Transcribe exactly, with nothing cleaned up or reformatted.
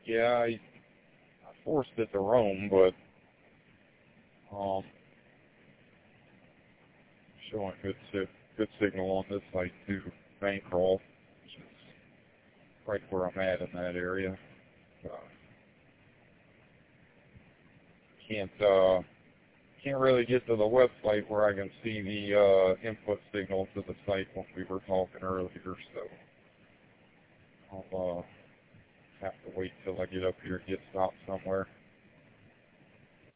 Yeah, I, I forced it to roam, but um, showing good si good signal on this site too. Bancroft, which is right where I'm at in that area. Uh, can't uh, can't really get to the website where I can see the uh, input signal to the site when we were talking earlier, so I'll uh, have to wait till I get up here and get stopped somewhere.